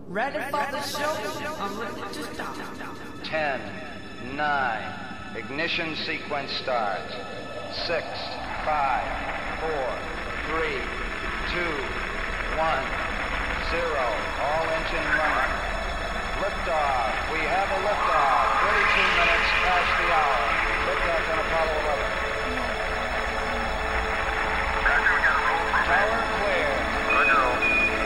Ready for the show? I'm ready to start. 10, 9, ignition sequence starts. 6, 5, 4, 3, 2, 1, 0. All engine running. Liftoff. We have a liftoff. 32 minutes past the hour. Liftoff on Apollo 11. Roger, we got a roll from Tower clear. Roger, roll.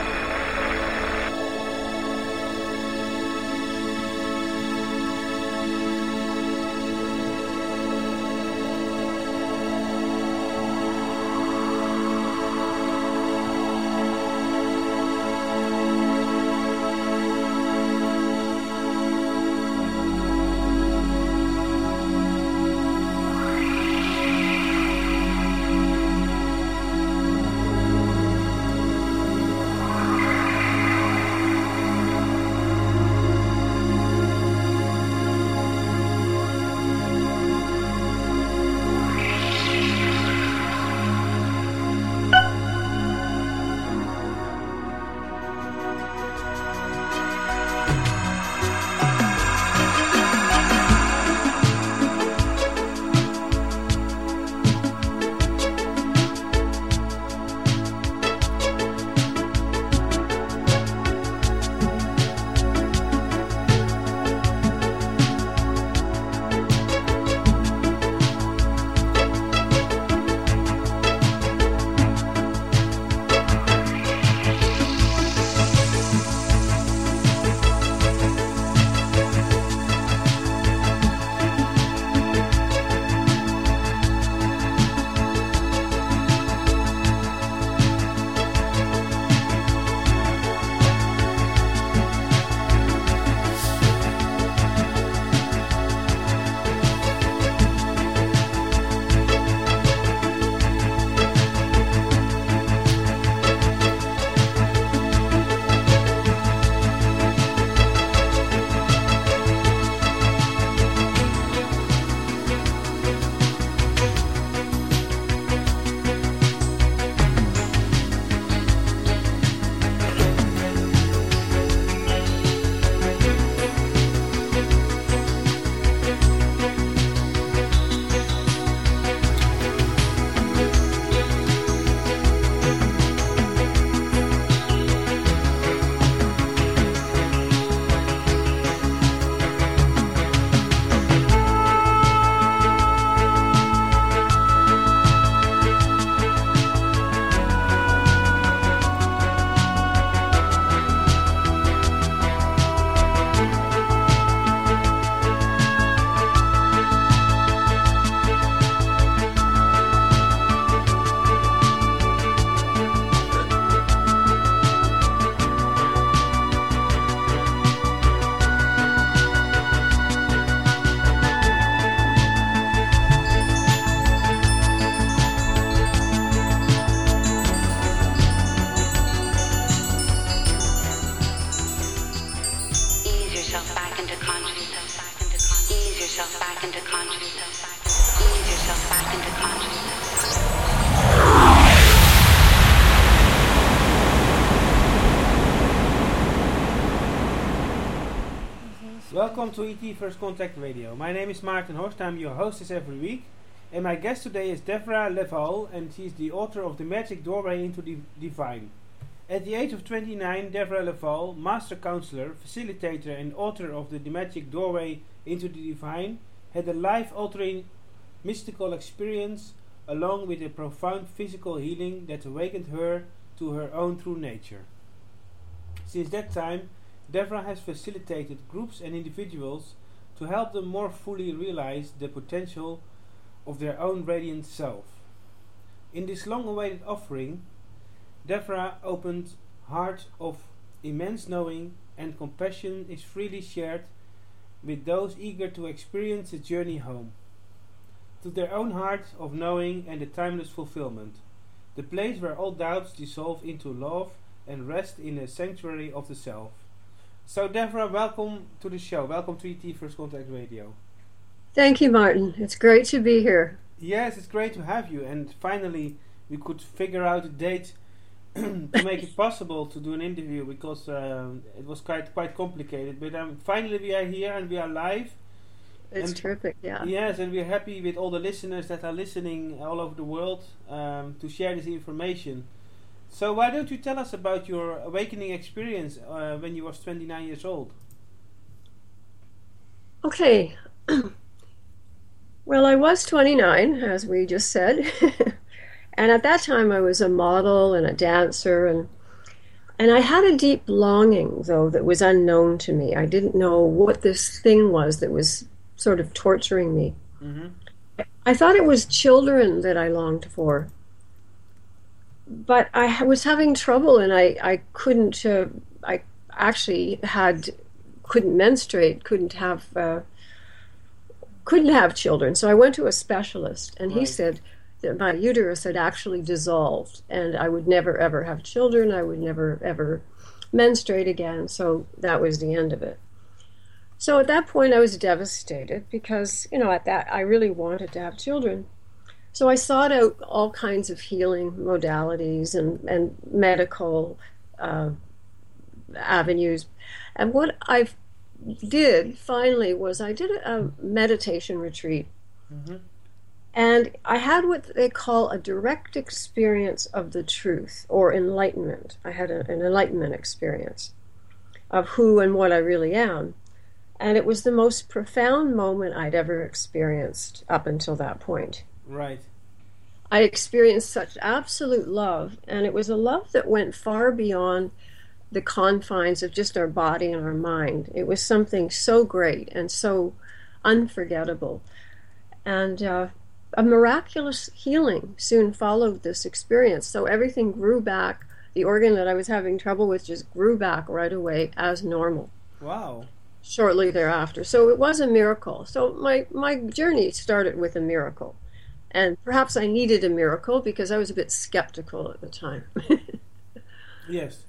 Welcome to ET First Contact Radio. My name is Maarten Horst. I'm your hostess every week. And my guest today is Deborah Leval, and she's the author of The Magic Doorway into the Divine. At the age of 29, Deborah Leval, master counselor, facilitator and author of The Magic Doorway into the Divine, had a life-altering mystical experience along with a profound physical healing that awakened her to her own true nature. Since that time, Deborah has facilitated groups and individuals to help them more fully realize the potential of their own radiant self. In this long-awaited offering, Deborah's opened heart of immense knowing and compassion is freely shared with those eager to experience the journey home, to their own heart of knowing and the timeless fulfillment, the place where all doubts dissolve into love and rest in the sanctuary of the self. So Deborah, welcome to the show. Welcome to ET First Contact Radio. Thank you, Maarten. It's great to be here. Yes, it's great to have you. And finally, we could figure out a date to make it possible to do an interview because it was quite complicated. But finally we are here and we are live. It's terrific, yeah. Yes, and we're happy with all the listeners that are listening all over the world to share this information. So why don't you tell us about your awakening experience when you was 29 years old? Okay. Well, I was 29, as we just said. And at that time I was a model and a dancer, and I had a deep longing, though, that was unknown to me. I didn't know what this thing was that was sort of torturing me. Mm-hmm. I thought it was children that I longed for. But I was having trouble, and I couldn't, I actually couldn't menstruate, couldn't have children. So I went to a specialist, and he said that my uterus had actually dissolved, and I would never ever have children. I would never ever menstruate again. So that was the end of it. So at that point I was devastated because, at that I really wanted to have children. So I sought out all kinds of healing modalities and medical avenues. And what I did finally was I did a meditation retreat. Mm-hmm. And I had what they call a direct experience of the truth, or enlightenment. I had an enlightenment experience of who and what I really am. And it was the most profound moment I'd ever experienced up until that point. Right. I experienced such absolute love, and it was a love that went far beyond the confines of just our body and our mind. It was something so great and so unforgettable. And a miraculous healing soon followed this experience. So everything grew back. The organ that I was having trouble with just grew back right away as normal. Wow. Shortly thereafter. So it was a miracle. So my journey started with a miracle. And perhaps I needed a miracle because I was a bit skeptical at the time. Yes.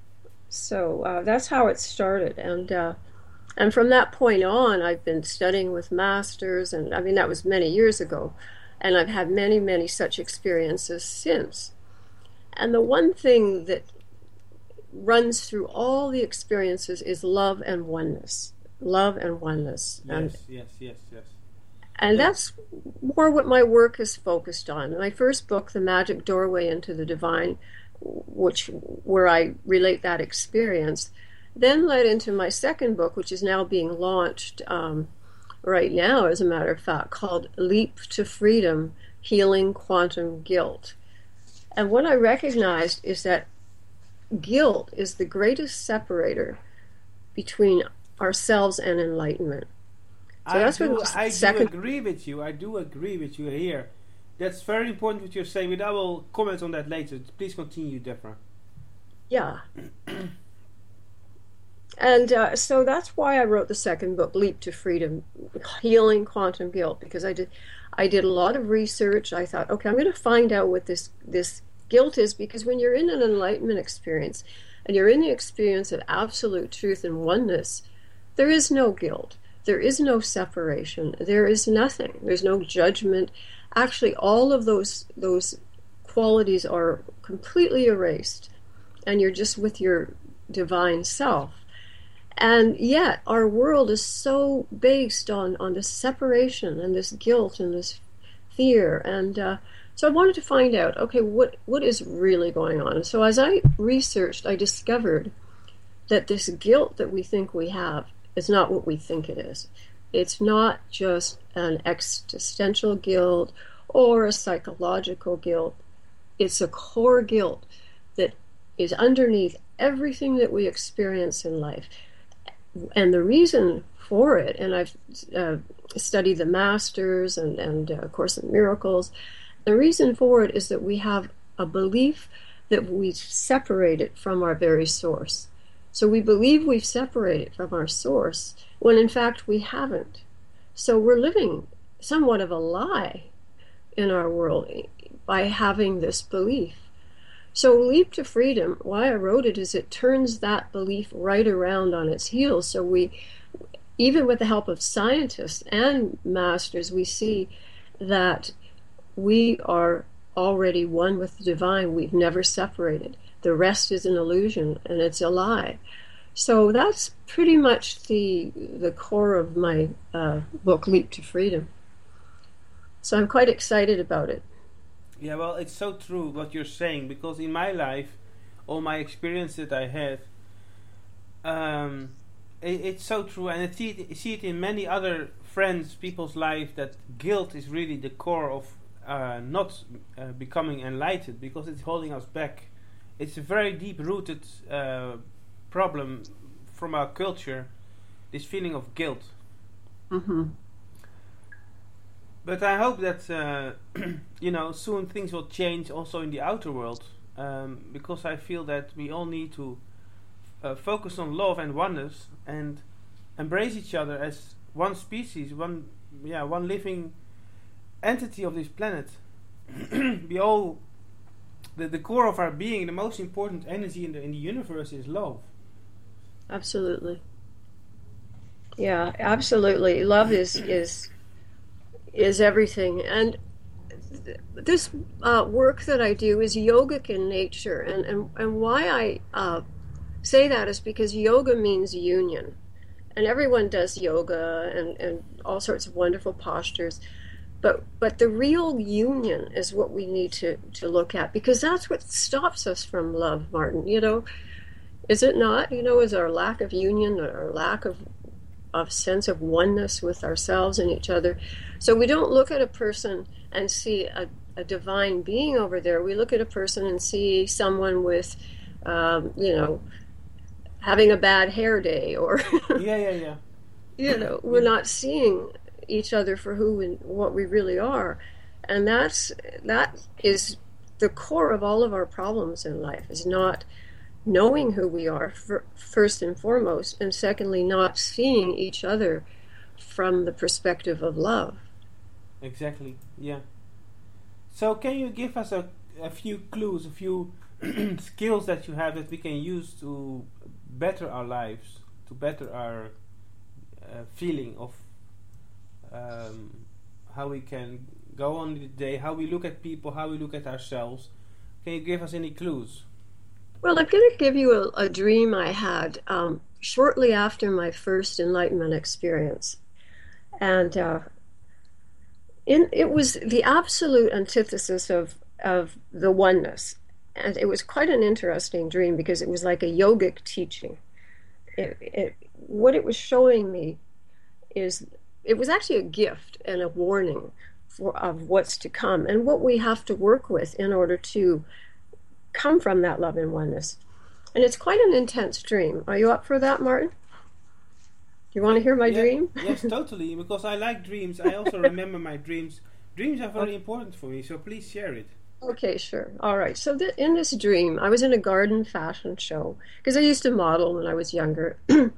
So that's how it started. And from that point on, I've been studying with masters, and that was many years ago. And I've had many, many such experiences since. And the one thing that runs through all the experiences is love and oneness. Love and oneness. Yes. And that's more what my work is focused on. My first book, The Magic Doorway into the Divine, where I relate that experience, then led into my second book, which is now being launched right now, as a matter of fact, called Leap to Freedom, Healing Quantum Guilt. And what I recognized is that guilt is the greatest separator between ourselves and enlightenment. So I do agree with you here. That's very important what you're saying, but I will comment on that later. Please continue, Deborah. Yeah. And so that's why I wrote the second book, Leap to Freedom, Healing Quantum Guilt, because I did a lot of research. I thought, okay, I'm going to find out what this guilt is, because when you're in an enlightenment experience and you're in the experience of absolute truth and oneness, there is no guilt. There is no separation. There is nothing. There's no judgment. Actually, all of those qualities are completely erased, and you're just with your divine self. And yet, our world is so based on this separation and this guilt and this fear. And so I wanted to find out, okay, what is really going on? And so as I researched, I discovered that this guilt that we think we have is not what we think it is. It's not just an existential guilt or a psychological guilt. It's a core guilt that is underneath everything that we experience in life. And the reason for it, and I've studied the masters and of course the miracles, the reason for it is that we have a belief that we've separated from our very source. So we believe we've separated from our source, when in fact we haven't. So we're living somewhat of a lie in our world by having this belief. So Leap to Freedom, why I wrote it is it turns that belief right around on its heels. So we, even with the help of scientists and masters, we see that we are already one with the divine. We've never separated. The rest is an illusion, and it's a lie. So that's pretty much the core of my book, Leap to Freedom. So I'm quite excited about it. Yeah, well, it's so true what you're saying, because in my life, all my experience that I had, it's so true, and I see it in many other friends, people's life, that guilt is really the core of not becoming enlightened, because it's holding us back. It's a very deep-rooted problem from our culture, this feeling of guilt. Mm-hmm. But I hope that soon things will change also in the outer world, because I feel that we all need to focus on love and oneness and embrace each other as one species, one living entity of this planet. We all, the core of our being, the most important energy in the universe is love. Absolutely. Yeah, absolutely. Love is everything. And this work that I do is yogic in nature. And why I say that is because yoga means union. And everyone does yoga and all sorts of wonderful postures. But the real union is what we need to look at, because that's what stops us from love, Martin. Is it not? Is our lack of union, our lack of sense of oneness with ourselves and each other. So we don't look at a person and see a divine being over there. We look at a person and see someone with, having a bad hair day, or yeah. We're not seeing each other for who and what we really are, and that is the core of all of our problems in life, is not knowing who we are first and foremost, and secondly, not seeing each other from the perspective of love. Exactly, yeah. So can you give us a few clues, a few skills that you have that we can use to better our lives, to better our feeling of how we can go on the day, how we look at people, how we look at ourselves? Can you give us any clues? Well, I'm going to give you a dream I had shortly after my first enlightenment experience. And it was the absolute antithesis of the oneness. And it was quite an interesting dream, because it was like a yogic teaching. What it was showing me is, it was actually a gift and a warning of what's to come and what we have to work with in order to come from that love and oneness. And it's quite an intense dream. Are you up for that, Martin? Do you want to hear my dream? Yes, totally, because I like dreams. I also remember my dreams. Dreams are very important for me, so please share it. Okay, sure. All right. So in this dream, I was in a garden fashion show, because I used to model when I was younger.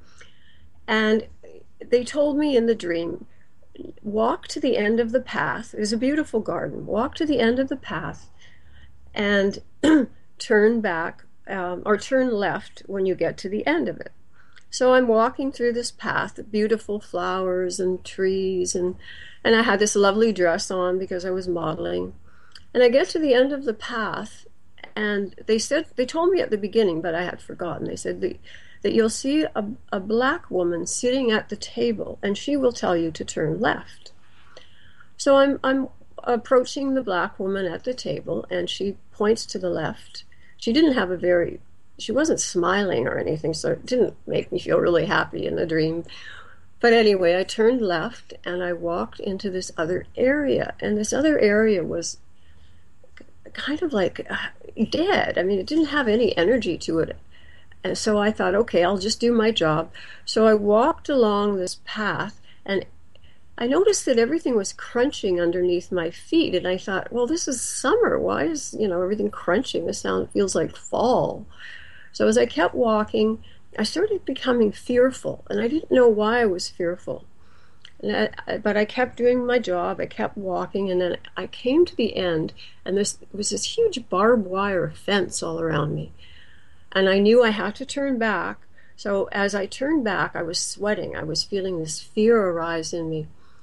And they told me in the dream, walk to the end of the path. It was a beautiful garden. Walk to the end of the path and turn back or turn left when you get to the end of it. So I'm walking through this path, beautiful flowers and trees, and I had this lovely dress on because I was modeling. And I get to the end of the path, and they told me at the beginning, but I had forgotten. They said that you'll see a black woman sitting at the table, and she will tell you to turn left. So I'm approaching the black woman at the table, and she points to the left. She wasn't smiling or anything, so it didn't make me feel really happy in the dream. But anyway, I turned left, and I walked into this other area, and this other area was kind of like dead. I mean, it didn't have any energy to it. And so I thought, okay, I'll just do my job. So I walked along this path, and I noticed that everything was crunching underneath my feet. And I thought, well, this is summer. Why is, everything crunching? This sound feels like fall. So as I kept walking, I started becoming fearful, and I didn't know why I was fearful. But I kept doing my job. I kept walking, and then I came to the end, and there was this huge barbed wire fence all around me. And I knew I had to turn back. So as I turned back, I was sweating. I was feeling this fear arise in me.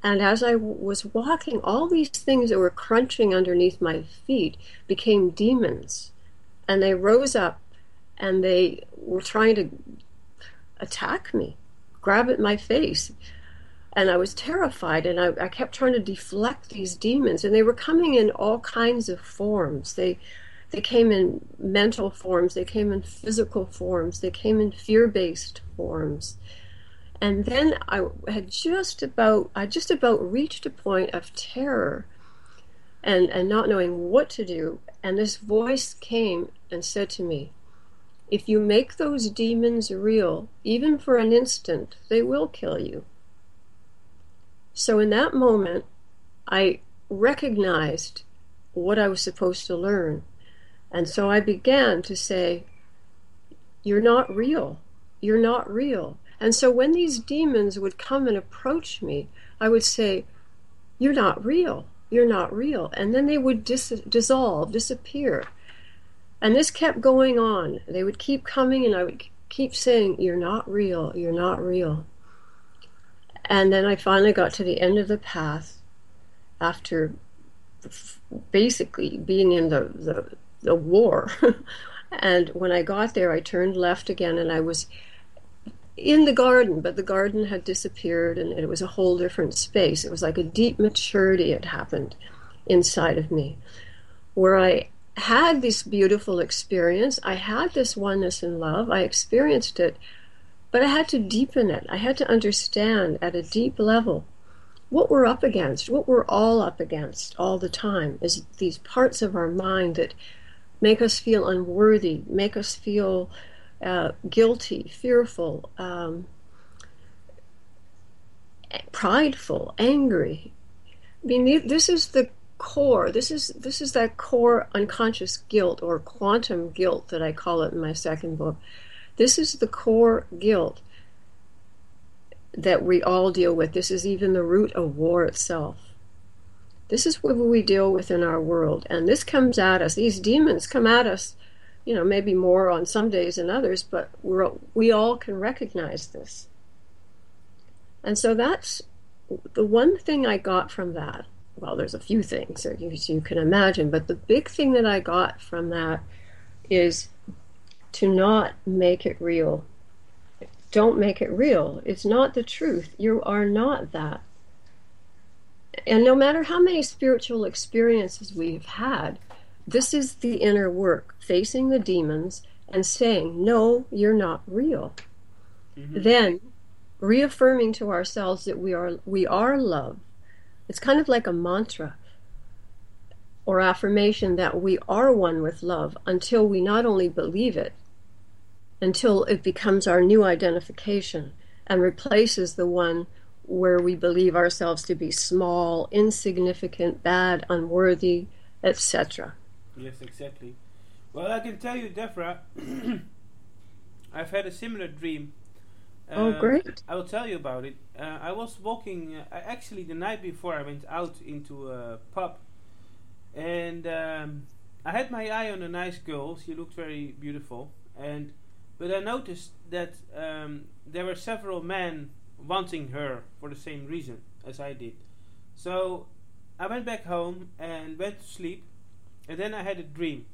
And as I was walking, all these things that were crunching underneath my feet became demons. And they rose up and they were trying to attack me, grab at my face. And I was terrified, and I kept trying to deflect these demons. And they were coming in all kinds of forms. They came in mental forms, they came in physical forms, they came in fear-based forms. And then I just about reached a point of terror and not knowing what to do. And this voice came and said to me, if you make those demons real, even for an instant, they will kill you. So in that moment, I recognized what I was supposed to learn. And so I began to say, you're not real. You're not real. And so when these demons would come and approach me, I would say, you're not real. You're not real. And then they would dissolve, disappear. And this kept going on. They would keep coming, and I would keep saying, you're not real. You're not real. And then I finally got to the end of the path after basically being in the war. And when I got there, I turned left again, and I was in the garden, but the garden had disappeared, and it was a whole different space. It was like a deep maturity had happened inside of me, where I had this beautiful experience. I had this oneness in love. I experienced it, but I had to deepen it. I had to understand at a deep level what we're up against, what we're all up against all the time, is these parts of our mind that make us feel unworthy, make us feel guilty, fearful, prideful, angry. I mean, this is the core. This is that core unconscious guilt, or quantum guilt that I call it in my second book. This is the core guilt that we all deal with. This is even the root of war itself. This is what we deal with in our world. And this comes at us. These demons come at us, maybe more on some days than others, but we all can recognize this. And so that's the one thing I got from that. Well, there's a few things that you can imagine, but the big thing that I got from that is to not make it real. Don't make it real. It's not the truth. You are not that. And no matter how many spiritual experiences we've had, this is the inner work, facing the demons and saying, no, you're not real. Mm-hmm. Then reaffirming to ourselves that we are love. It's kind of like a mantra or affirmation that we are one with love until we not only believe it, until it becomes our new identification and replaces the one where we believe ourselves to be small, insignificant, bad, unworthy, etc. Yes, exactly. Well, I can tell you, Deborah, I've had a similar dream. Oh, great. I will tell you about it. I was walking, actually the night before I went out into a pub, and I had my eye on a nice girl. She looked very beautiful, but I noticed that there were several men wanting her for the same reason as I did. So I went back home and went to sleep, and then I had a dream.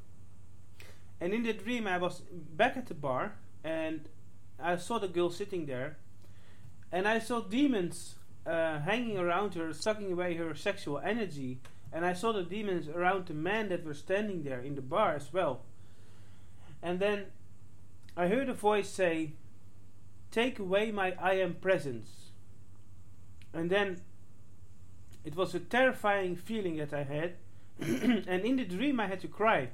And in the dream I was back at the bar, and I saw the girl sitting there, and I saw demons hanging around her, sucking away her sexual energy, and I saw the demons around the men that were standing there in the bar as well. And then I heard a voice say, "Take away my I am presence." And then it was a terrifying feeling that I had, and in the dream I had to cry.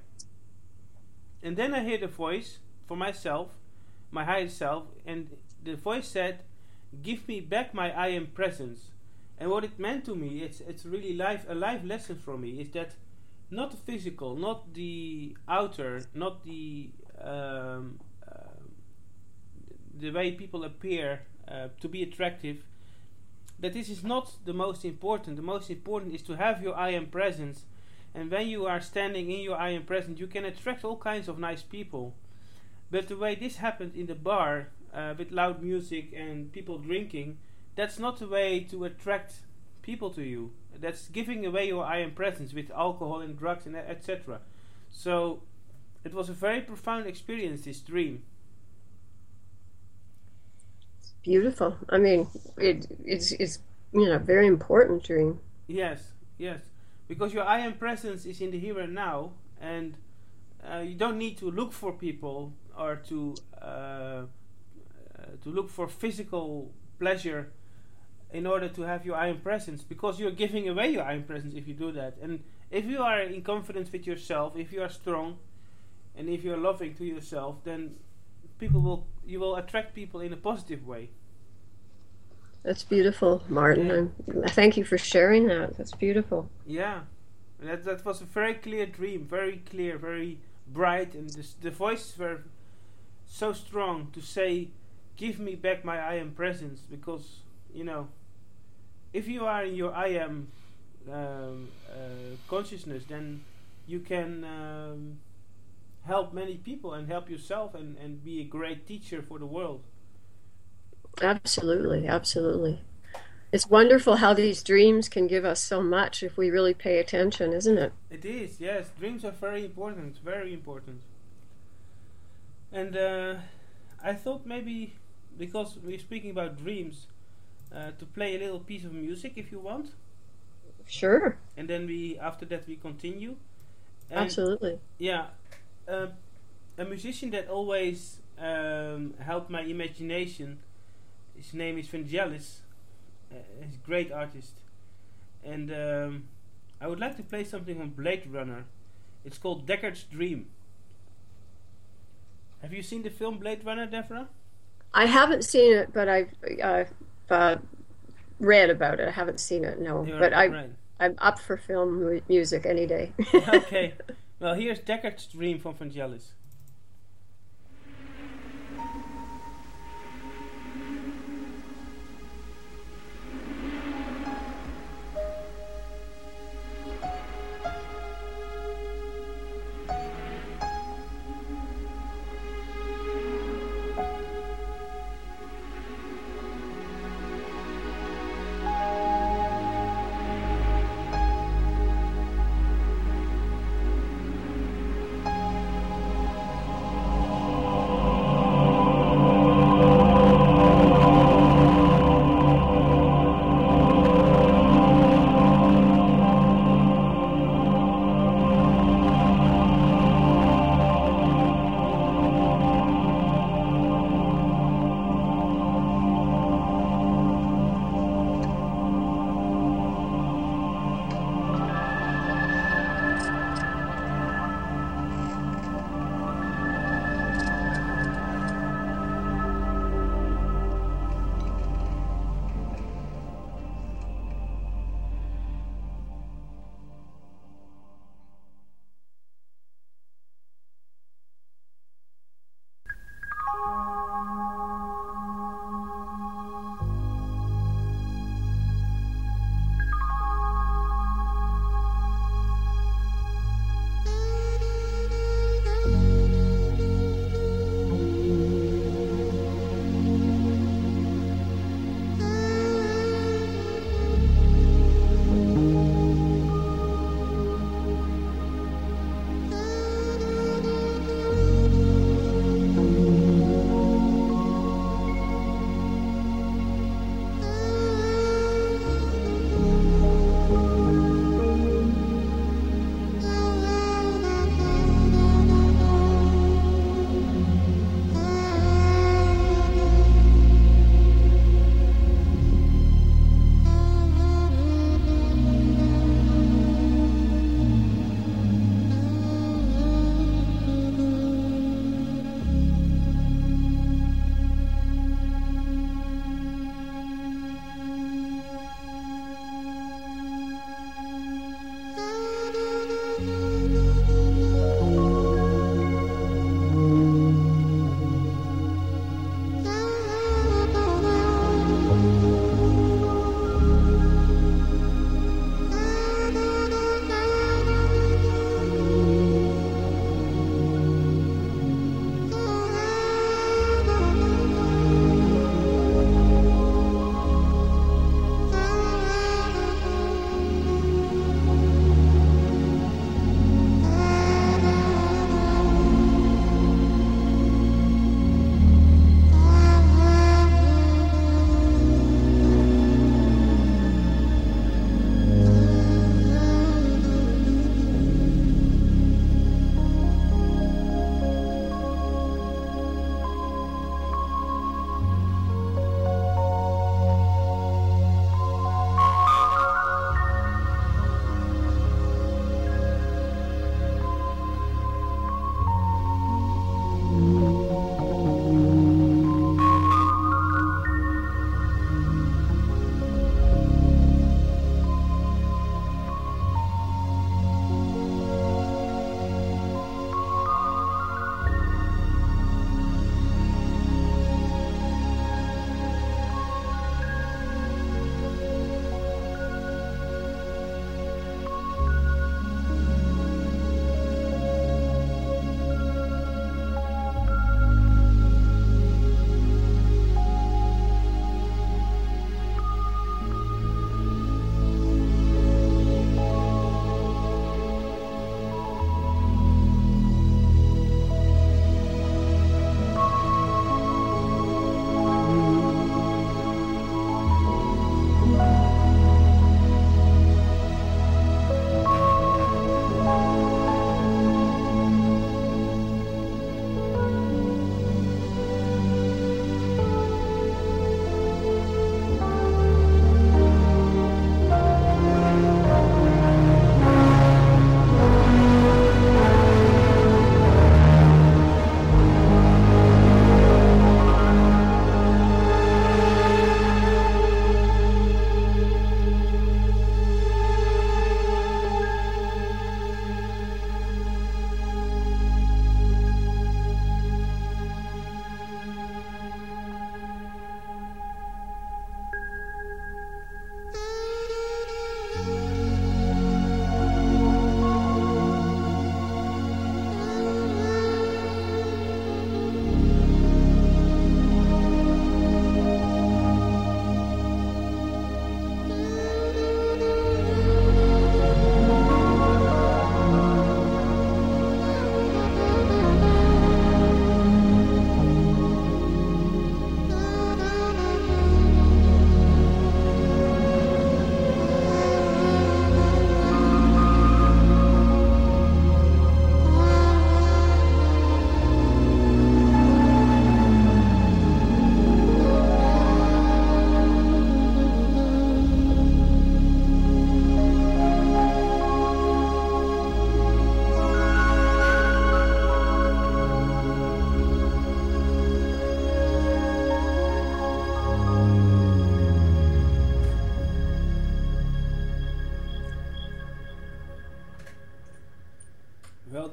And then I heard a voice for myself, my higher self, and the voice said, "Give me back my I am presence." And what it meant to me, it's really a life lesson for me, is that not the physical, not the outer, not the way people appear to be attractive, that this is not the most important. The most important is to have your I am presence, and when you are standing in your I am presence, you can attract all kinds of nice people. But the way this happened in the bar, with loud music and people drinking, that's not the way to attract people to you. That's giving away your I am presence with alcohol and drugs and etc. So it was a very profound experience, this dream. Beautiful. I mean, it's very important dream. Yes, yes, because your I am presence is in the here and now, and you don't need to look for people or to look for physical pleasure in order to have your I am presence, because you're giving away your I am presence if you do that. And if you are in confidence with yourself, if you are strong, and if you're loving to yourself, then you will attract people in a positive way. That's beautiful, Martin. Thank you for sharing that. That's beautiful. Yeah, that was a very clear dream, very clear, very bright, and the voices were so strong to say, "Give me back my I am presence," because if you are in your I am consciousness, then you can help many people and help yourself and be a great teacher for the world. Absolutely, absolutely. It's wonderful how these dreams can give us so much if we really pay attention, isn't it? It is, yes. Dreams are very important, very important. And I thought maybe, because we're speaking about dreams, to play a little piece of music if you want. Sure. And then after that we continue. And absolutely. Yeah. A musician that always helped my imagination, his name is Vangelis. He's a great artist. And I would like to play something from Blade Runner. It's called Deckard's Dream. Have you seen the film Blade Runner, Deborah? I haven't seen it, but I've read about it. I haven't seen it, no. But I'm up for film music any day. Okay. Well, here's Deckard's Dream from Vangelis.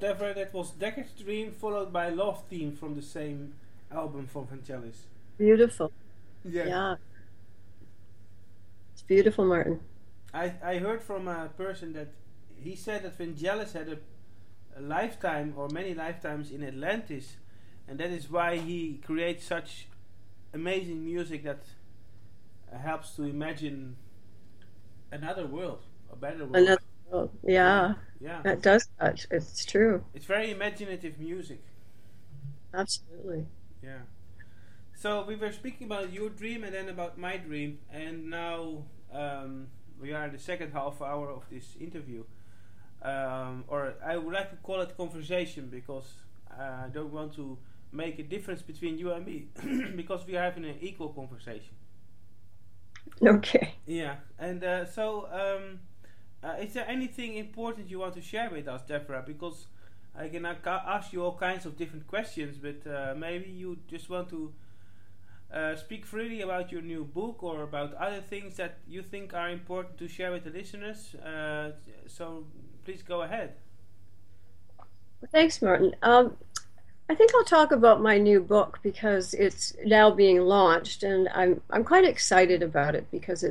Deborah, that was Deckard's Dream followed by Love Theme from the same album from Vangelis. Beautiful. Yeah. Yeah. It's beautiful, Martin. I heard from a person that he said that Vangelis had a lifetime or many lifetimes in Atlantis, and that is why he creates such amazing music that helps to imagine another world, a better world. Another world. Yeah. Yeah. That does that. It's true. It's very imaginative music. Absolutely. Yeah. So we were speaking about your dream and then about my dream, and now we are in the second half hour of this interview. Or I would like to call it conversation, because I don't want to make a difference between you and me, because we are having an equal conversation. Okay. Yeah, and is there anything important you want to share with us, Deborah? Because I can ask you all kinds of different questions, but maybe you just want to speak freely about your new book or about other things that you think are important to share with the listeners. So please go ahead. Thanks, Martin. I think I'll talk about my new book because it's now being launched, and I'm quite excited about it because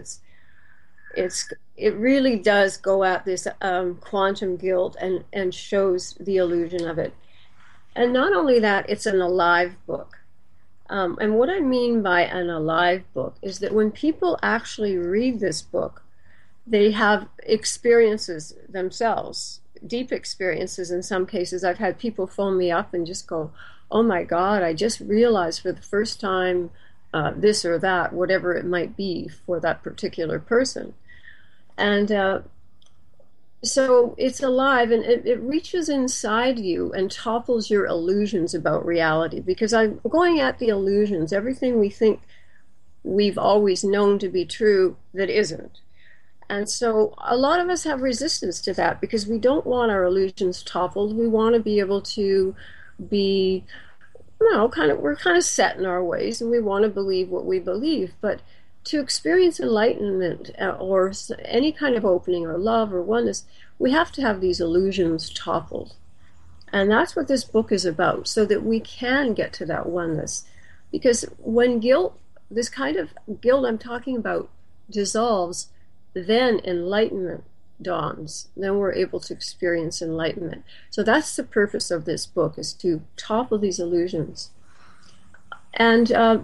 it really does go at this quantum guilt and shows the illusion of it. And not only that, it's an alive book. And what I mean by an alive book is that when people actually read this book, they have experiences themselves, deep experiences in some cases. I've had people phone me up and just go, "Oh my God, I just realized for the first time this or that," whatever it might be for that particular person. And so it's alive, and it reaches inside you and topples your illusions about reality, because I'm going at the illusions, everything we think we've always known to be true that isn't. And so a lot of us have resistance to that because we don't want our illusions toppled. We want to be able to be, we're kind of set in our ways, and we want to believe what we believe. But to experience enlightenment or any kind of opening or love or oneness, we have to have these illusions toppled. And that's what this book is about, so that we can get to that oneness. Because when guilt, this kind of guilt I'm talking about, dissolves, then enlightenment dawns. Then we're able to experience enlightenment. So that's the purpose of this book, is to topple these illusions. And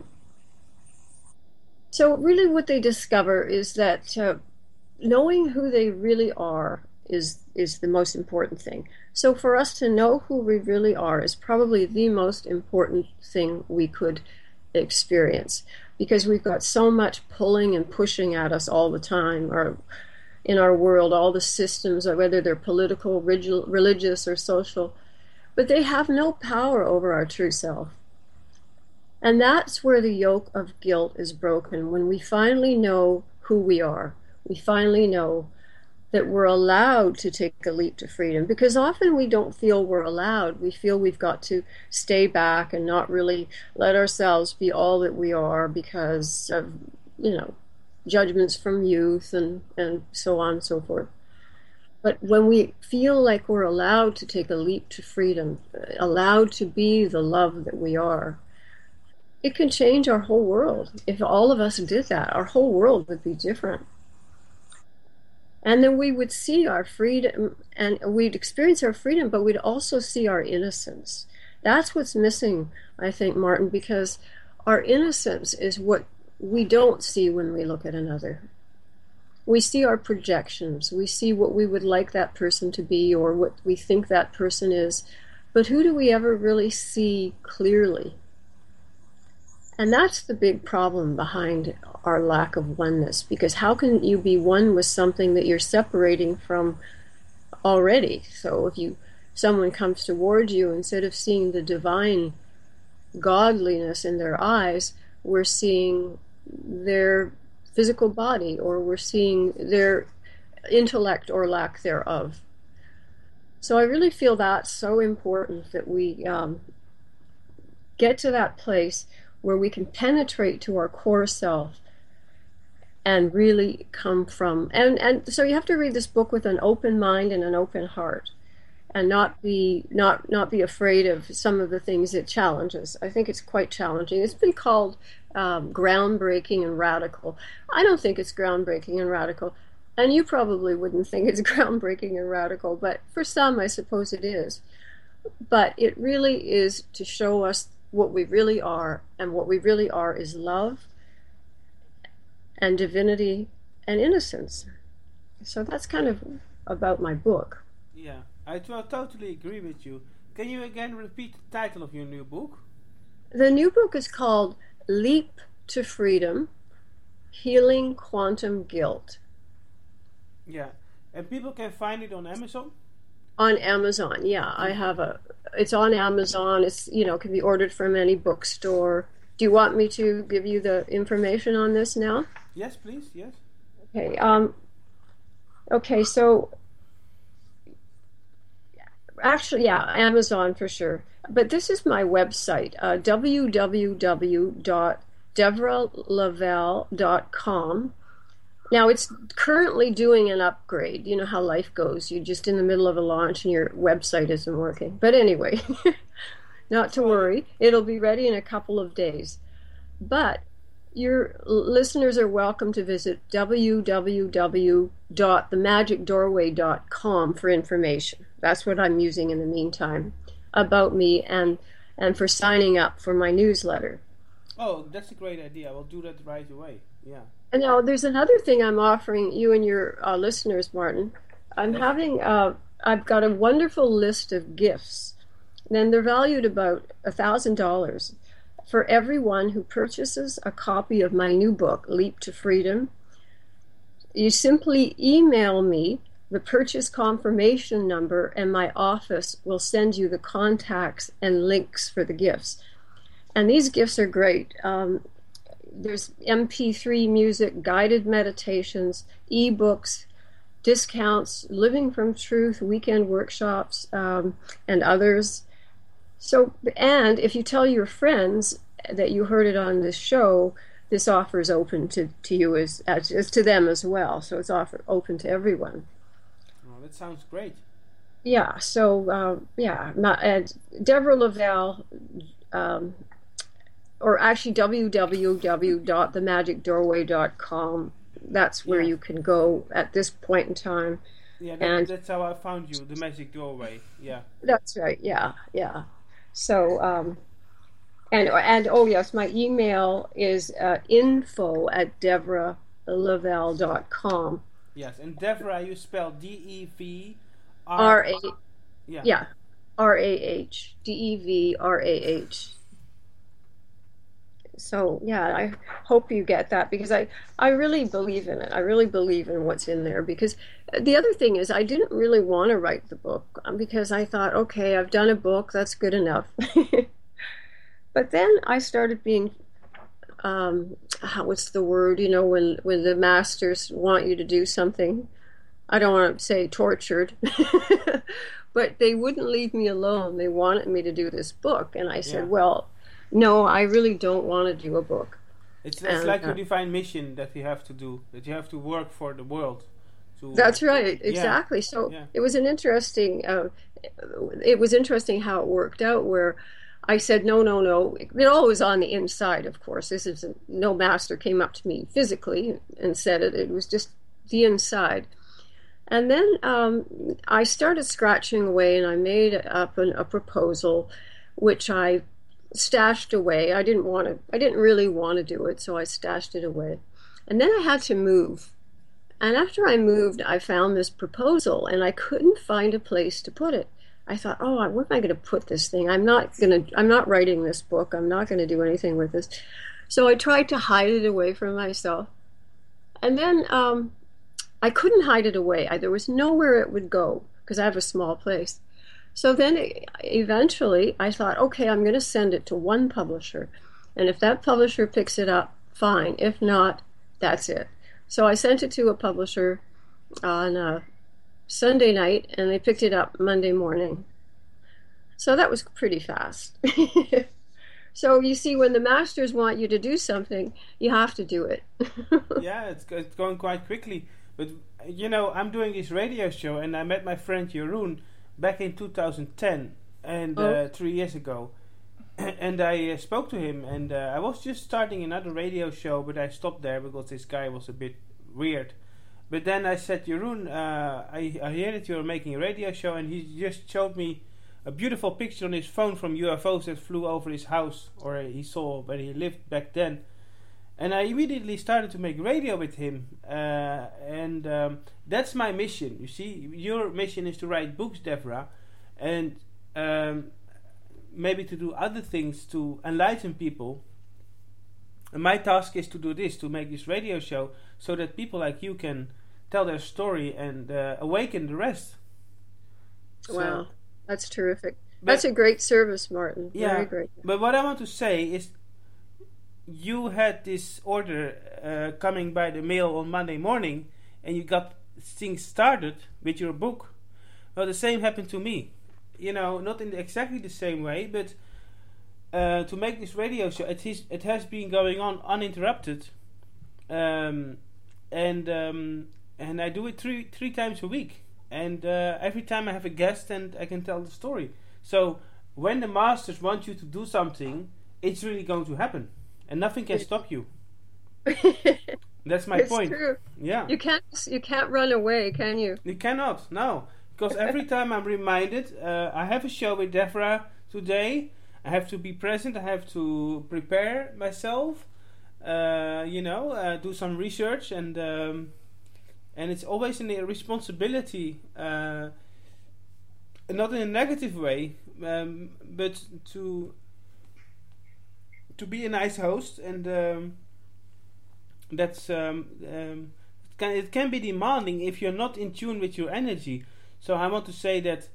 so really what they discover is that knowing who they really are is the most important thing. So for us to know who we really are is probably the most important thing we could experience, because we've got so much pulling and pushing at us all the time, or in our world, all the systems, whether they're political, religious, or social, but they have no power over our true self. And that's where the yoke of guilt is broken, when we finally know who we are. We finally know that we're allowed to take a leap to freedom, because often we don't feel we're allowed. We feel we've got to stay back and not really let ourselves be all that we are because of, judgments from youth and so on and so forth. But when we feel like we're allowed to take a leap to freedom, allowed to be the love that we are, it can change our whole world. If all of us did that, our whole world would be different. And then we would see our freedom, and we'd experience our freedom, but we'd also see our innocence. That's what's missing, I think, Martin, because our innocence is what we don't see when we look at another. We see our projections. We see what we would like that person to be or what we think that person is. But who do we ever really see clearly? And that's the big problem behind our lack of oneness, because how can you be one with something that you're separating from already? So if someone comes towards you, instead of seeing the divine godliness in their eyes, we're seeing their physical body, or we're seeing their intellect or lack thereof. So I really feel that's so important, that we get to that place where we can penetrate to our core self and really come from, and so you have to read this book with an open mind and an open heart. and not be afraid of some of the things it challenges. I think it's quite challenging. It's been called groundbreaking and radical. I don't think it's groundbreaking and radical, and you probably wouldn't think it's groundbreaking and radical, but for some, I suppose it is. But it really is to show us what we really are, and what we really are is love and divinity and innocence. So that's kind of about my book. Yeah, I totally agree with you. Can you again repeat the title of your new book? The new book is called Leap to Freedom, Healing Quantum Guilt. Yeah, and people can find it on Amazon? On Amazon, yeah. It's on Amazon. It's, can be ordered from any bookstore. Do you want me to give you the information on this now? Yes, please, yes. Okay, so actually, yeah, Amazon for sure. But this is my website, www.devoralavelle.com. Now, it's currently doing an upgrade. You know how life goes. You're just in the middle of a launch and your website isn't working. But anyway, not to worry. It'll be ready in a couple of days. But your listeners are welcome to visit www.themagicdoorway.com for information. That's what I'm using in the meantime about me and for signing up for my newsletter. Oh, that's a great idea. We'll do that right away. Yeah. And now there's another thing I'm offering you and your listeners, Martin. I've got a wonderful list of gifts, and they're valued about $1,000 for everyone who purchases a copy of my new book, Leap to Freedom. You simply email me the purchase confirmation number, and my office will send you the contacts and links for the gifts. And these gifts are great. There's MP3 music, guided meditations, ebooks, discounts, Living from Truth, weekend workshops, and others. So, and if you tell your friends that you heard it on this show, this offer is open to you as to them as well. So it's open to everyone. Oh, that sounds great. Yeah. So Deborah Lavelle. Or actually www.themagicdoorway.com. That's where you can go at this point in time. Yeah, that's how I found you, The Magic Doorway. Yeah. That's right. Yeah. So, and oh yes, my email is info@deborahlavelle.com. Yes, and Deborah, you spell D-E-V-R... R-A... Yeah. R-A-H. D-E-V-R-A-H. So, yeah, I hope you get that, because I really believe in it. I really believe in what's in there, because the other thing is I didn't really want to write the book, because I thought, okay, I've done a book, that's good enough. But then I started being, what's the word, when the masters want you to do something, I don't want to say tortured, but they wouldn't leave me alone. They wanted me to do this book, and I said, well, no, I really don't want to do a book. It's like your divine mission that you have to do, that you have to work for the world. That's right, exactly. So it was interesting how it worked out, where I said, no. It all was on the inside, of course. No master came up to me physically and said it. It was just the inside. And then I started scratching away, and I made up a proposal, which I stashed away. I didn't really want to do it, so I stashed it away. And then I had to move. And after I moved, I found this proposal, and I couldn't find a place to put it. I thought, where am I going to put this thing? I'm not writing this book. I'm not going to do anything with this. So I tried to hide it away from myself. And then I couldn't hide it away. There was nowhere it would go, because I have a small place. So then eventually I thought, okay, I'm going to send it to one publisher. And if that publisher picks it up, fine. If not, that's it. So I sent it to a publisher on a Sunday night, and they picked it up Monday morning. So that was pretty fast. So you see, when the masters want you to do something, you have to do it. Yeah, it's going quite quickly. But, I'm doing this radio show, and I met my friend Jeroen back in 2010, and 3 years ago. And I spoke to him, and I was just starting another radio show, but I stopped there because this guy was a bit weird. But then I said, Jeroen, I hear that you're making a radio show, and he just showed me a beautiful picture on his phone from UFOs that flew over his house, or he saw where he lived back then. And I immediately started to make radio with him, and that's my mission. You see, your mission is to write books, Deborah, and maybe to do other things to enlighten people. And my task is to do this, to make this radio show, so that people like you can tell their story and awaken the rest. Wow, that's terrific. That's a great service, Martin. Yeah, very great. But what I want to say is, you had this order coming by the mail on Monday morning, and you got things started with your book. Well, the same happened to me. You know, not in exactly the same way, but to make this radio show, it has been going on uninterrupted, and I do it three times a week, and every time I have a guest and I can tell the story. So when the masters want you to do something, it's really going to happen, and nothing can stop you. That's my point. It's true. Yeah. You can't run away, can you? You cannot, no. Because every time I'm reminded, I have a show with Deborah today. I have to be present. I have to prepare myself. Do some research, and it's always a responsibility, not in a negative way, but to be a nice host, and that's it can be demanding if you're not in tune with your energy. So I want to say that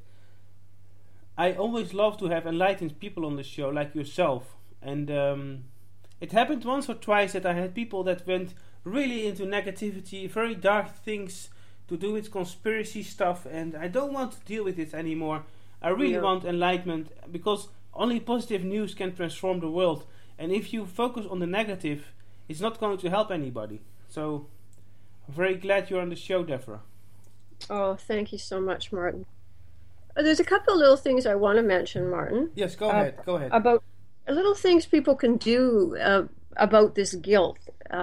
I always love to have enlightened people on the show, like yourself. And it happened once or twice that I had people that went really into negativity, very dark things to do with conspiracy stuff, and I don't want to deal with it anymore. I really want enlightenment, because only positive news can transform the world. And if you focus on the negative, it's not going to help anybody. So I'm very glad you're on the show, Deborah. Oh, thank you so much, Martin. There's a couple of little things I want to mention, Martin. Yes, go ahead. Go ahead. About little things people can do about this guilt.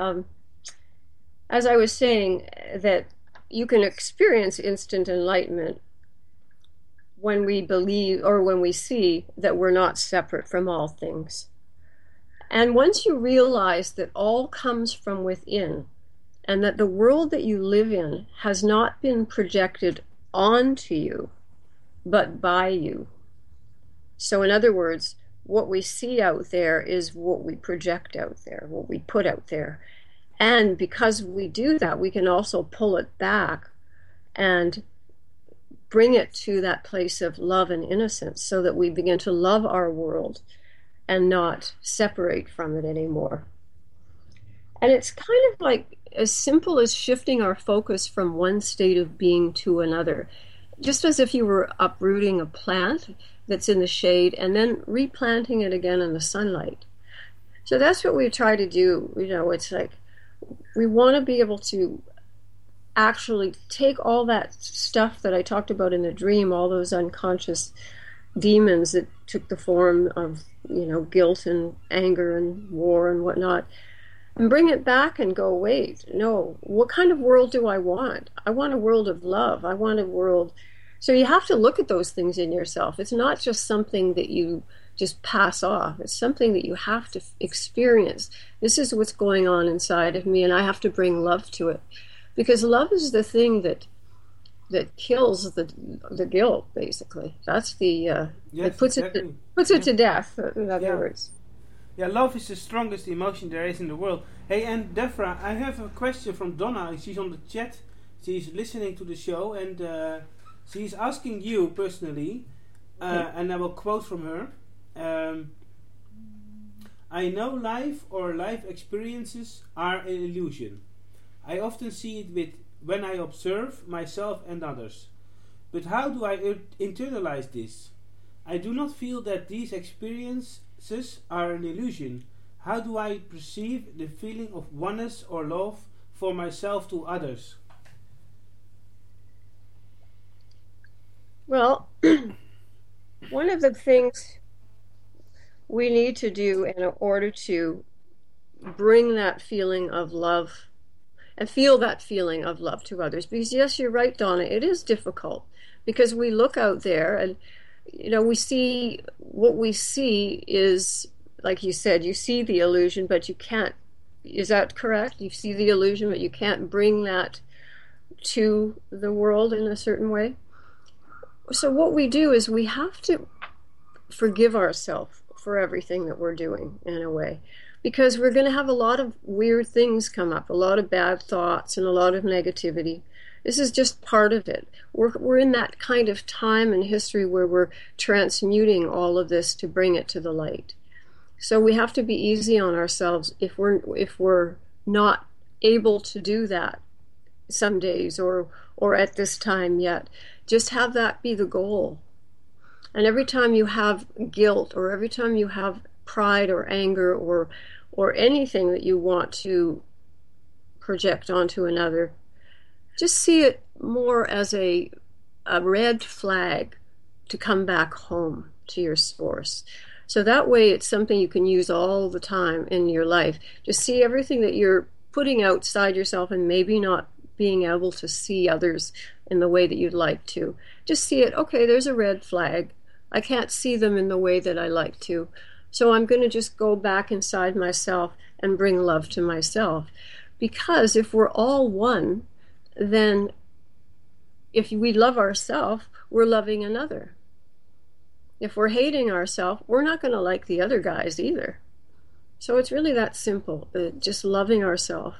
As I was saying, that you can experience instant enlightenment when we believe, or when we see that we're not separate from all things. And once you realize that all comes from within, and that the world that you live in has not been projected onto you, but by you. So in other words, what we see out there is what we project out there, what we put out there. And because we do that, we can also pull it back and bring it to that place of love and innocence, so that we begin to love our world and not separate from it anymore. And it's kind of like as simple as shifting our focus from one state of being to another. Just as if you were uprooting a plant that's in the shade and then replanting it again in the sunlight. So that's what we try to do. You know, it's like we want to be able to actually take all that stuff that I talked about in the dream, all those unconscious demons that took the form of, guilt and anger and war and whatnot, and bring it back and go, wait, no, what kind of world do I want? I want a world of love. I want a world. So you have to look at those things in yourself. It's not just something that you just pass off. It's something that you have to experience. This is what's going on inside of me, and I have to bring love to it. Because love is the thing that kills the guilt, basically. That's the it puts it to death, in other words. Yeah, love is the strongest emotion there is in the world. Hey, and Deborah, I have a question from Donna. She's on the chat. She's listening to the show, and she's asking you personally, and I will quote from her. I know life or life experiences are an illusion. I often see it when I observe myself and others. But how do I internalize this? I do not feel that these experiences are an illusion. How do I perceive the feeling of oneness or love for myself to others? Well, one of the things we need to do in order to bring that feeling of love and feel that feeling of love to others, because yes, you're right, Donna, it is difficult because we look out there and we see what we see is, like you said, you see the illusion, but you can't. Is that correct? You see the illusion, but you can't bring that to the world in a certain way. So what we do is we have to forgive ourselves for everything that we're doing in a way, because we're going to have a lot of weird things come up, a lot of bad thoughts and a lot of negativity. This is just part of it. We're in that kind of time in history where we're transmuting all of this to bring it to the light. So we have to be easy on ourselves if we're not able to do that some days or at this time yet. Just have that be the goal. And every time you have guilt, or every time you have pride or anger or anything that you want to project onto another, just see it more as a red flag to come back home to your source. So that way it's something you can use all the time in your life. Just see everything that you're putting outside yourself and maybe not being able to see others in the way that you'd like to. Just see it, okay, there's a red flag. I can't see them in the way that I like to. So I'm going to just go back inside myself and bring love to myself. Because if we're all one, then if we love ourselves, we're loving another. If we're hating ourselves, we're not going to like the other guys either. So it's really that simple, just loving ourselves.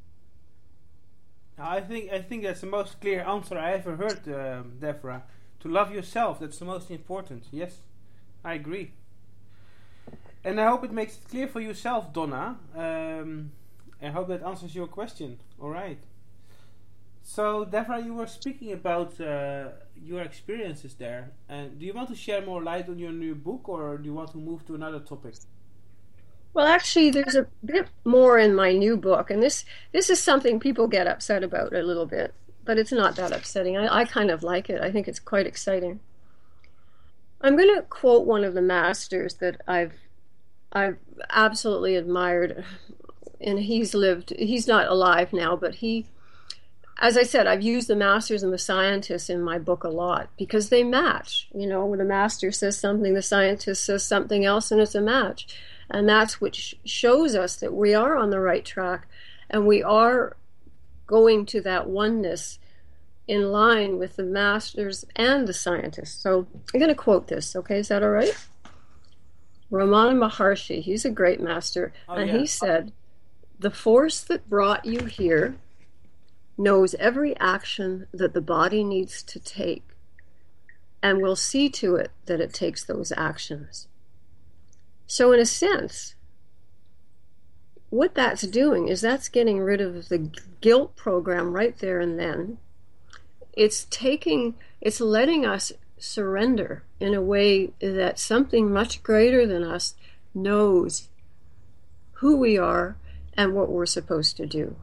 I think that's the most clear answer I ever heard, Deborah. To love yourself, that's the most important. Yes, I agree. And I hope it makes it clear for yourself, Donna. I hope that answers your question. All right. So, Deborah, you were speaking about your experiences there. Do you want to share more light on your new book, or do you want to move to another topic? Well, actually, there's a bit more in my new book, and this is something people get upset about a little bit, but it's not that upsetting. I kind of like it. I think it's quite exciting. I'm going to quote one of the masters that I've absolutely admired, and he's not alive now, but as I said, I've used the masters and the scientists in my book a lot because they match. When the master says something, the scientist says something else, and it's a match. And that's what shows us that we are on the right track and we are going to that oneness in line with the masters and the scientists. So I'm going to quote this, okay? Is that all right? Ramana Maharshi, he's a great master, he said, "The force that brought you here knows every action that the body needs to take and will see to it that it takes those actions." So in a sense, what that's doing is that's getting rid of the guilt program right there and then. It's letting us surrender in a way that something much greater than us knows who we are and what we're supposed to do.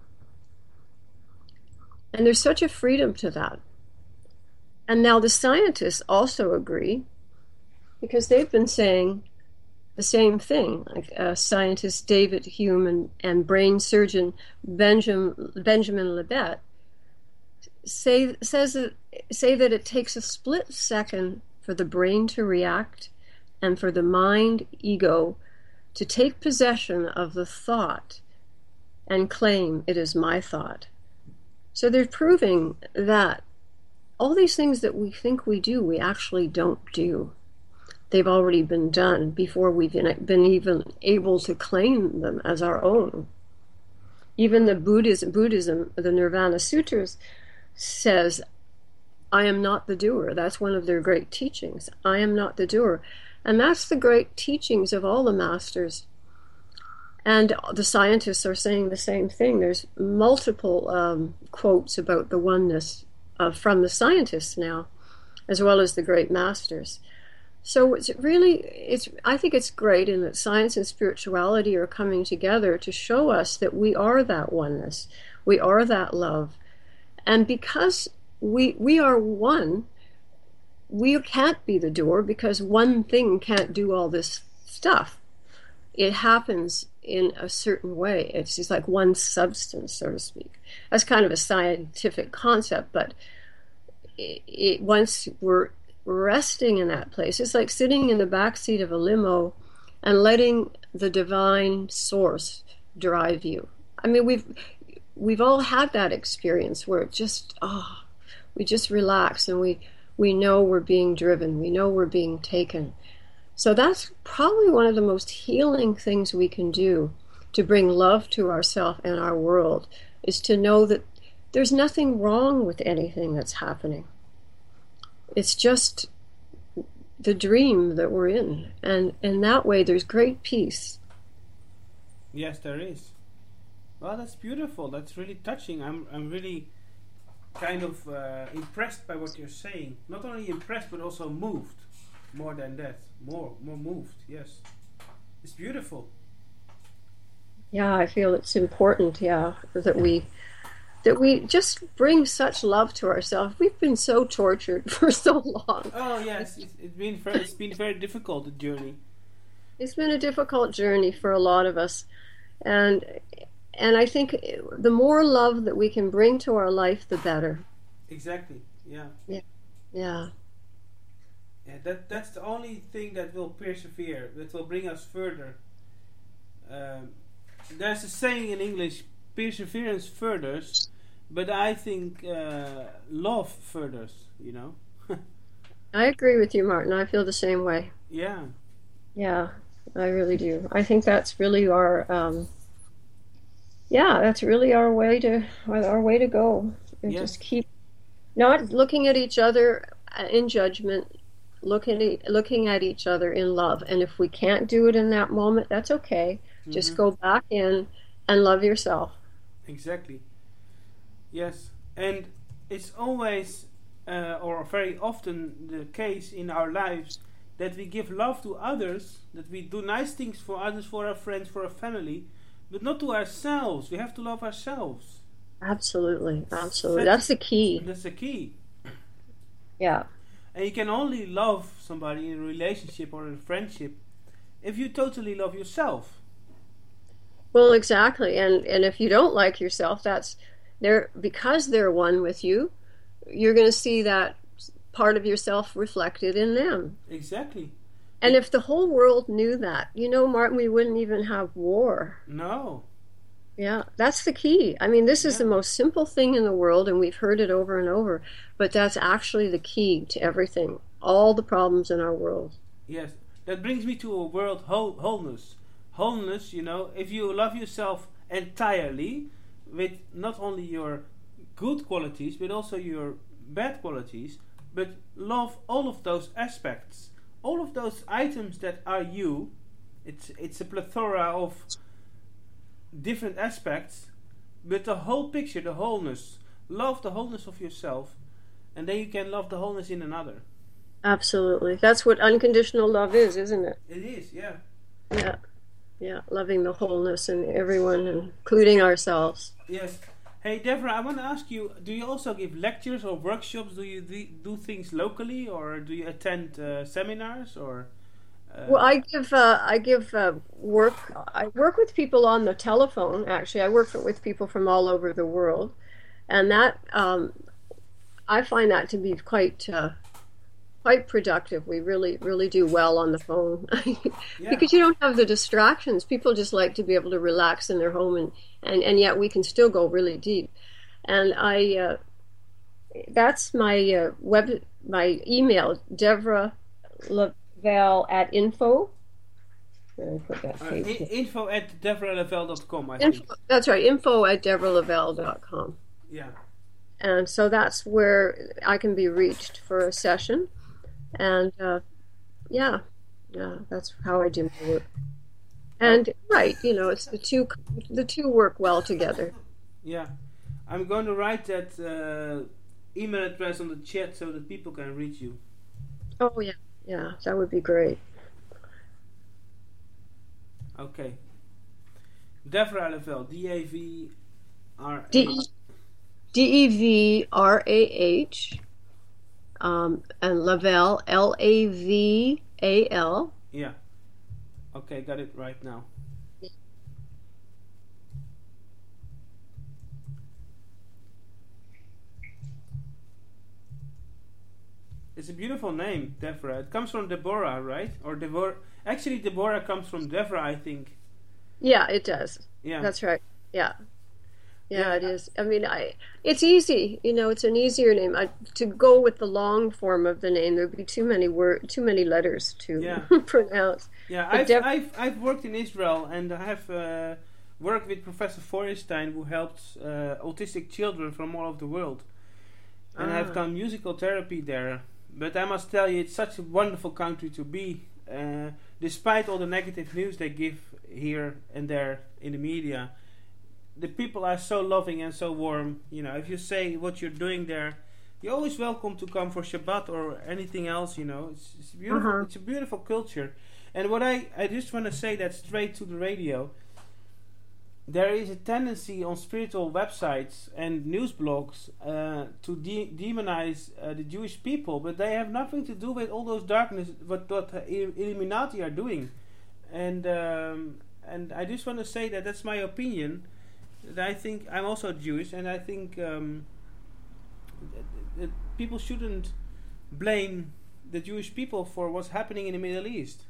And there's such a freedom to that. And now the scientists also agree, because they've been saying the same thing. Like scientist David Hume and brain surgeon Benjamin Libet say that it takes a split second for the brain to react and for the mind, ego, to take possession of the thought and claim it is my thought. So they're proving that all these things that we think we do, we actually don't do. They've already been done before we've been even able to claim them as our own. Even the Buddhism, the Nirvana Sutras, says, I am not the doer. That's one of their great teachings. I am not the doer. And that's the great teachings of all the masters. And the scientists are saying the same thing. There's multiple quotes about the oneness from the scientists now, as well as the great masters. So I think it's great in that science and spirituality are coming together to show us that we are that oneness. We are that love. And because we are one, we can't be the door because one thing can't do all this stuff. It happens in a certain way. It's just like one substance, so to speak. That's kind of a scientific concept, but once we're resting in that place, it's like sitting in the back seat of a limo and letting the divine source drive you. I mean, we've all had that experience where it just we just relax and we know we're being driven, we know we're being taken. So that's probably one of the most healing things we can do to bring love to ourselves and our world, is to know that there's nothing wrong with anything that's happening. It's just the dream that we're in, and in that way there's great peace. Yes, there is. Well, that's beautiful. That's really touching. I'm really kind of impressed by what you're saying. Not only impressed, but also moved. More than that, more moved. Yes, it's beautiful. Yeah, I feel it's important. Yeah, that we just bring such love to ourselves. We've been so tortured for so long. Oh yes, it's been very difficult, the journey. It's been a difficult journey for a lot of us, and I think the more love that we can bring to our life, the better. Exactly. Yeah. Yeah. Yeah. Yeah, that's the only thing that will persevere, that will bring us further. There's a saying in English, perseverance furthers, but I think love furthers, you know. I agree with you, Martin. I feel the same way. Yeah. Yeah, I really do. I think that's really our that's really our way to go. And Yes. just keep not looking at each other in judgment, looking at each other in love. And if we can't do it in that moment, that's okay. Just go back in and love yourself. Exactly. Yes, and it's always or very often the case in our lives that we give love to others, that we do nice things for others, for our friends, for our family, but not to ourselves. We have to love ourselves. Absolutely. That's the key. That's the key. Yeah. And you can only love somebody in a relationship or in a friendship if you totally love yourself. Well, exactly. And if you don't like yourself, because they're one with you, you're going to see that part of yourself reflected in them. Exactly. And if the whole world knew that, Martin, we wouldn't even have war. No. Yeah, that's the key. I mean, this is the most simple thing in the world, and we've heard it over and over, but that's actually the key to everything, all the problems in our world. Yes, that brings me to a world wholeness. Wholeness, if you love yourself entirely, with not only your good qualities, but also your bad qualities, but love all of those aspects, all of those items that are you. It's a plethora of different aspects, but the whole picture, the wholeness. Love the wholeness of yourself, and then you can love the wholeness in another. Absolutely. That's what unconditional love is, isn't it? It is, yeah. Yeah. Yeah, loving the wholeness in everyone, including ourselves. Yes. Hey, Deborah, I want to ask you, do you also give lectures or workshops? Do you do things locally, or do you attend seminars, or... Well, I give work. I work with people on the telephone. Actually, I work with people from all over the world, and that I find that to be quite productive. We really do well on the phone because you don't have the distractions. People just like to be able to relax in their home, and yet we can still go really deep. And that's my my email, Deborah Lavelle@info. info@deborahlavelle.com, I think. That's right, info@deborahlavelle.com. Yeah. And so that's where I can be reached for a session. And that's how I do my work. And it's the two work well together. Yeah. I'm going to write that email address on the chat so that people can reach you. Oh yeah. Yeah, that would be great. Okay. Deborah Lavelle, DEVRAH. and Laval, Laval. Yeah. Okay, got it right now. It's a beautiful name, Deborah. It comes from Deborah, right? Or Deborah. Actually, Deborah comes from Deborah, I think. Yeah, it does. Yeah. That's right. Yeah. Yeah. It is. I mean, it's easy. It's an easier name. To go with the long form of the name, there'd be too many letters to pronounce. Yeah, But I've worked in Israel, and I have worked with Professor Feuerstein, who helps autistic children from all over the world, and I've done musical therapy there. But I must tell you, it's such a wonderful country to be, despite all the negative news they give here and there in the media. The people are so loving and so warm. If you say what you're doing there, you're always welcome to come for Shabbat or anything else. It's beautiful. It's a beautiful culture. And what I just want to say that straight to the radio. There is a tendency on spiritual websites and news blogs to demonize the Jewish people, but they have nothing to do with all those darkness what Illuminati are doing. And I just want to say that that's my opinion. That I think I'm also Jewish, and I think that people shouldn't blame the Jewish people for what's happening in the Middle East.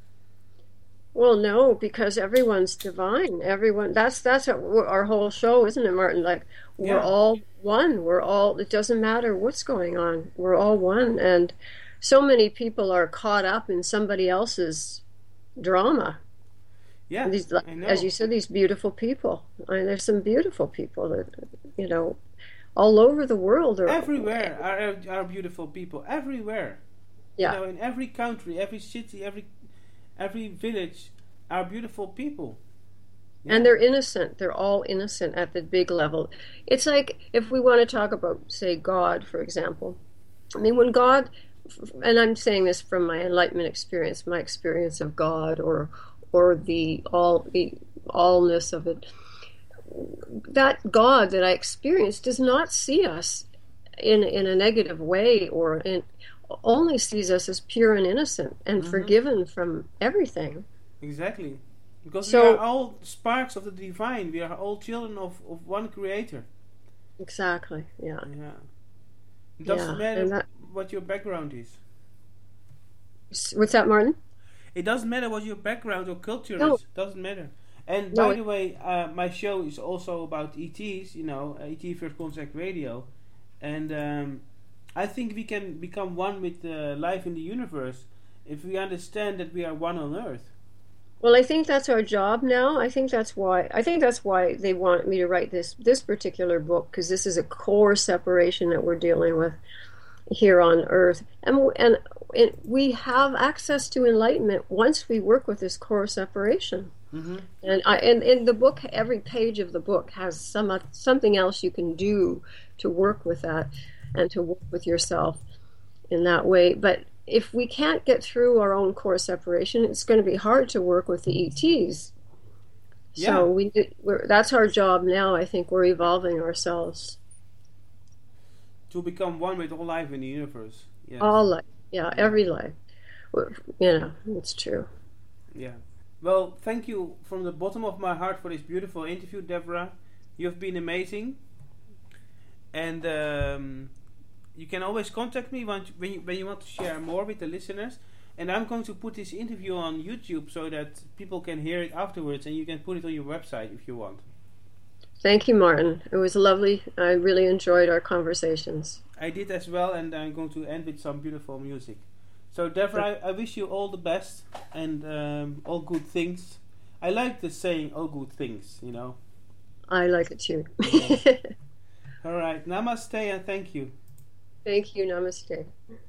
Well, no, because everyone's divine. Everyone. That's our whole show, isn't it, Martin? Like we're all one. We're all. It doesn't matter what's going on. We're all one, and so many people are caught up in somebody else's drama. Yeah, I know. As you said, these beautiful people. There's some beautiful people that all over the world. Everywhere are beautiful people. Everywhere. Yeah. In every country, every city, every village are beautiful people. Yeah. And they're innocent. They're all innocent at the big level. It's like if we want to talk about, say, God, for example. I mean, when God, and I'm saying this from my enlightenment experience, my experience of God or the allness of it, that God that I experienced does not see us in a negative way or only sees us as pure and innocent and forgiven from everything. Exactly. Because we are all sparks of the divine. We are all children of one creator. Exactly, yeah. It doesn't matter what your background is. What's that, Martin? It doesn't matter what your background or culture is. It doesn't matter. And No, by the way, my show is also about ETs, ET First Contact Radio. And I think we can become one with life in the universe if we understand that we are one on Earth. Well, I think that's our job now. I think that's why they want me to write this particular book, because this is a core separation that we're dealing with here on Earth, and we have access to enlightenment once we work with this core separation. And in the book, every page of the book has something else you can do to work with that and to work with yourself in that way. But if we can't get through our own core separation, it's going to be hard to work with the ETs. Yeah. So that's our job now. I think we're evolving ourselves. To become one with all life in the universe. Yes. All life. Yeah, every life. It's true. Yeah. Well, thank you from the bottom of my heart for this beautiful interview, Deborah. You've been amazing. And you can always contact me when you want to share more with the listeners. And I'm going to put this interview on YouTube so that people can hear it afterwards, and you can put it on your website if you want. Thank you, Martin. It was lovely. I really enjoyed our conversations. I did as well, and I'm going to end with some beautiful music. So, Deborah, I wish you all the best and all good things. I like the saying, all good things, I like it too. All right. Namaste and thank you. Thank you. Namaste.